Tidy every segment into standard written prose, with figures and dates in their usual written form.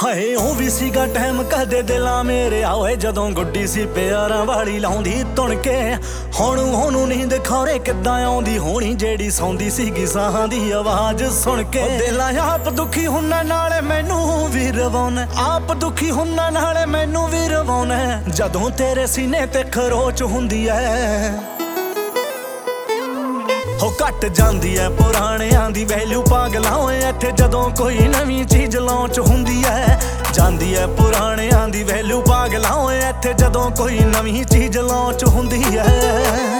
ਹਾਏ ਉਹ ਵੀ ਸੀਗਾ ਟਾਈਮ ਕਦੇ ਦਿਲਾਂ ਮੇਰੇ ਆਏ ਜਦੋਂ ਗੁੱਡੀ ਸੀ ਪਿਆਰਾਂ ਵਾਲੀ ਲਾਉਂਦੀ ਧੁਣ ਕੇ। ਹੁਣ ਉਹਨੂੰ ਨੀਂਦ ਖੌਰੇ ਕਿੱਦਾਂ ਆਉਂਦੀ ਹੋਣੀ ਜਿਹੜੀ ਸੌਂਦੀ ਸੀਗੀ ਸਾਹਾਂ ਦੀ ਆਵਾਜ਼ ਸੁਣ ਕੇ। ਦਿਲਾਂ ਆਪ ਦੁਖੀ ਹੁੰਨਾ ਨਾਲੇ ਮੈਨੂੰ ਵੀ ਰਵਾਉਣਾ, ਆਪ ਦੁਖੀ ਹੁੰਨਾ ਨਾਲੇ ਮੈਨੂੰ ਵੀ ਰਵਾਉਣਾ ਜਦੋਂ ਤੇਰੇ ਸੀਨੇ ਤੇ ਖਰੋਚ ਹੁੰਦੀ ਐ। ਹੋ ਘਟ ਜਾਂਦੀ ਐ ਪੁਰਾਣਿਆਂ ਦੀ ਵੈਲਿਊ ਪਾਗਲਾਂ ਓਏ ਇੱਥੇ ਜਦੋਂ ਕੋਈ ਨਵੀਂ ਚੀਜ਼ ਲਾਂਚ ਹੁੰਦੀ ਐ। ਜਾਂਦੀ ਐ ਪੁਰਾਣਿਆਂ ਦੀ ਵੈਲਿਊ ਪਾਗਲਾਂ ਓਏ ਇੱਥੇ ਜਦੋਂ ਕੋਈ ਨਵੀਂ ਚੀਜ਼ ਲਾਂਚ ਹੁੰਦੀ ਐ।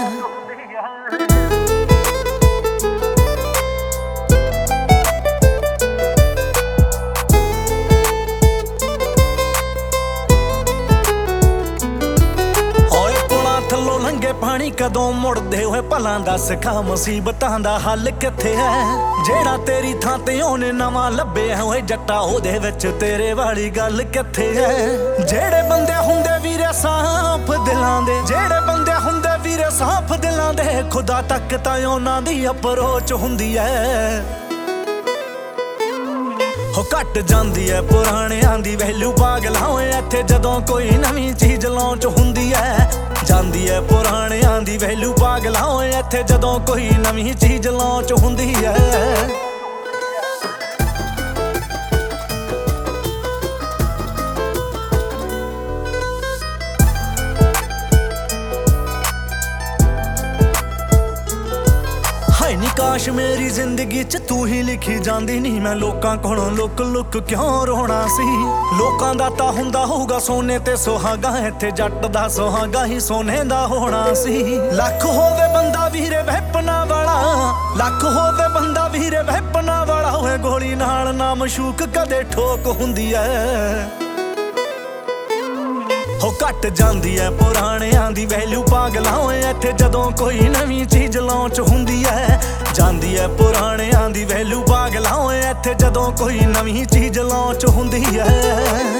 ਪਾਣੀ ਕਦੋਂ ਮੁੜਦੇ ਹੋਏ ਭਲਾਂ ਦੱਸ ਖਾ ਮੁਸੀਬਤਾਂ ਦਾ ਹੱਲ ਕਿੱਥੇ ਹੈ। ਜਿਹੜਾ ਤੇਰੀ ਥਾਂ ਤੇ ਉਹਨੇ ਨਵਾਂ ਲੱਭਿਆ ਹੋਏ ਜੱਟਾ ਉਹਦੇ ਵਿੱਚ ਤੇਰੇ ਵਾਲੀ ਗੱਲ ਕਿੱਥੇ ਹੈ। ਜਿਹੜੇ ਬੰਦੇ ਹੁੰਦੇ ਵੀਰੇ ਸਾਫ਼ ਦਿਲਾਂ ਦੇ, ਜਿਹੜੇ ਬੰਦੇ ਹੁੰਦੇ ਵੀਰੇ ਸਾਫ਼ ਦਿਲਾਂ ਦੇ ਖੁਦਾ ਤੱਕ ਤਾਂ ਉਹਨਾਂ ਦੀ ਅਪਰੋਚ ਹੁੰਦੀ ਹੈ। ਹੋ ਘਟ ਜਾਂਦੀ ਐ ਪੁਰਾਣਿਆਂ ਦੀ ਵੈਲਿਊ ਪਾਗਲਾਂ ਓਏ ਇੱਥੇ ਜਦੋਂ ਕੋਈ ਨਵੀਂ ਚੀਜ਼ ਲਾਂਚ ਹੁੰਦੀ ਐ। ਜਾਂਦੀ ਐ ਪੁਰਾਣਿਆਂ ਦੀ ਵੈਲਿਊ ਪਾਗਲਾਂ ਓਏ ਇੱਥੇ ਜਦੋਂ ਕੋਈ ਨਵੀਂ ਚੀਜ਼ ਲਾਂਚ ਹੁੰਦੀ ਐ। ਨੀ ਕਾਸ਼ ਮੇਰੀ ਜ਼ਿੰਦਗੀ ਚ ਤੂੰ ਹੀ ਲਿਖੀ ਜਾਂਦੀ, ਨਹੀਂ ਮੈਂ ਲੋਕਾਂ ਕੋਲੋਂ ਲੁੱਕ ਲੁੱਕ ਕਿਉਂ ਰੋਣਾ ਸੀ। ਲੋਕਾਂ ਦਾ ਤਾਂ ਹੁੰਦਾ ਹੋਊਗਾ ਸੋਨੇ ਤੇ ਸੁਹਾਗਾ, ਇੱਥੇ ਜੱਟ ਦਾ ਸੁਹਾਗਾ ਹੀ ਸੋਨੇ ਦਾ ਹੋਣਾ ਸੀ। ਲੱਖ ਹੋਵੇ ਬੰਦਾ ਵੀਰੇ ਵੈਪਨਾ ਵਾਲਾ, ਲੱਖ ਹੋਵੇ ਬੰਦਾ ਵੀਰੇ ਵੈਪਨਾ ਵਾਲਾ ਹੋਏ ਗੋਲੀ ਨਾਲ ਨਾ ਮਸ਼ੂਕ ਕਦੇ ਠੋਕ ਹੁੰਦੀ ਐ। ਹੋ ਘਟ ਜਾਂਦੀ ਐ ਪੁਰਾਣਿਆਂ ਦੀ ਵੈਲਿਊ ਪਾਗਲਾਂ ਓਏ ਇੱਥੇ ਜਦੋਂ ਕੋਈ ਨਵੀਂ ਚੀਜ਼ ਲਾਂਚ ਹੁੰਦੀ ਐ। ਜਾਂਦੀ ਐ ਪੁਰਾਣਿਆਂ ਦੀ ਵੈਲਿਊ ਪਾਗਲਾਂ ਓਏ ਇੱਥੇ ਜਦੋਂ ਕੋਈ ਨਵੀਂ ਚੀਜ਼ ਲਾਂਚ ਹੁੰਦੀ ਐ।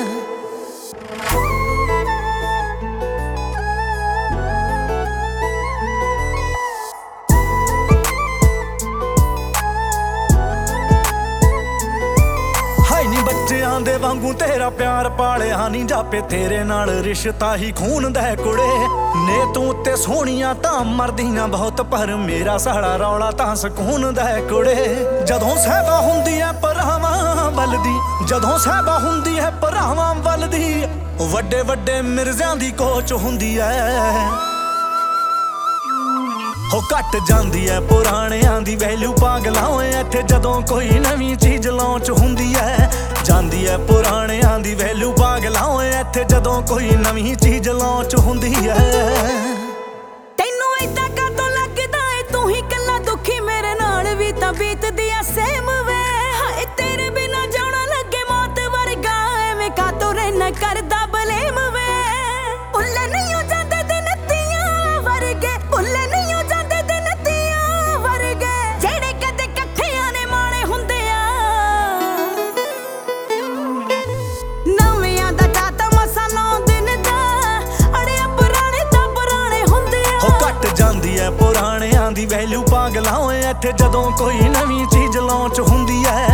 ਬੱਚਿਆਂ ਦੇ ਵਾਂਗੂ ਤੇਰਾ ਪਿਆਰ ਪਾਲਿਆ ਨੀ ਜਾਪੇ ਤੇਰੇ ਨਾਲ ਰਿਸ਼ਤਾ ਹੀ ਖੂਨ ਦਾ ਕੁੜੇ। ਨੇ ਤੂੰ ਉੱਤੇ ਸੋਹਣੀਆਂ ਤਾਂ ਮਰਦੀਆਂ ਬਹੁਤ ਪਰ ਮੇਰਾ ਸਾਲਾ ਰੌਲਾ ਤਾਂ ਸਕੂਨ ਦਾ ਕੁੜੇ। ਜਦੋਂ ਸਹਿਬਾ ਹੁੰਦੀ ਐ ਭਰਾਵਾਂ ਵੱਲ ਦੀ, ਜਦੋਂ ਸਹਿਬਾ ਹੁੰਦੀ ਐ ਭਰਾਵਾਂ ਵੱਲ ਦੀ ਵੱਡੇ ਵੱਡੇ ਮਿਰਜ਼ਿਆਂ ਦੀ ਕੋਚ ਹੁੰਦੀ ਐ। ਹੋ ਘਟ ਜਾਂਦੀ ਐ ਪੁਰਾਣਿਆਂ ਦੀ ਵੈਲਿਊ ਪਾਗਲਾਂ ਓਏ ਇੱਥੇ ਜਦੋਂ ਕੋਈ ਨਵੀਂ ਚੀਜ਼ ਲਾਂਚ ਹੁੰਦੀ ਐ। ਜਾਂਦੀ ਐ ਪੁਰਾਣਿਆਂ ਦੀ ਵੈਲਿਊ ਪਾਗਲਾਂ ਓਏ ਇੱਥੇ ਜਦੋਂ ਕੋਈ ਨਵੀਂ ਚੀਜ਼ ਲਾਂਚ ਹੁੰਦੀ ਐ। ਤੈਨੂੰ ਏਦਾਂ ਕਾਤੋਂ ਲੱਗਦਾ ਏ ਤੂੰ ਹੀ ਕੱਲਾ ਦੁਖੀ, ਮੇਰੇ ਨਾਲ ਵੀ ਤਾਂ ਬੀਤਦੀ ਆ ਸੇਮ ਵੇ। ਹਾਏ ਤੇਰੇ ਬਿਨਾ ਜਾਣਾ ਲੱਗੇ ਮੌਤ ਵਰਗਾ, ਐਵੇਂ ਕਾਤੋਂ ਰਹਿਣਾ ਕਰਦਾ ਬਲੇਮ ਵੇ। ਭੁੱਲੇ ਨਹੀਂ ਹੋ ਜਾਂਦੇ ਦਿਨ ਤੀਆਂ ਵਰਗੇ, ਭੁੱਲੇ ਨਹੀਂ ਹੋ ਜਾਂਦੇ ਦਿਨ ਤੀਆਂ ਵਰਗੇ ਜਿਹੜੇ ਕਦੇ ਇਕੱਠਿਆਂ ਨੇ ਮਾਣੇ ਹੁੰਦੇ ਆ। ਨਵਿਆਂ ਦਾ ਚਾਤਾ ਮਸਾਂ 9 ਦਿਨ ਦਾ ਅੜਿਆ ਪੁਰਾਣੇ ਤਾਂ ਪੁਰਾਣੇ ਹੁੰਦੇ ਆ। ਹੋ ਘਟ ਜਾਂਦੀ ਐ ਪੁਰਾਣਿਆਂ ਦੀ ਵੈਲਿਊ ਪਾਗਲਾਂ ਓਏ ਇੱਥੇ ਜਦੋਂ ਕੋਈ ਨਵੀਂ ਚੀਜ਼ ਲਾਂਚ ਹੁੰਦੀ ਐ।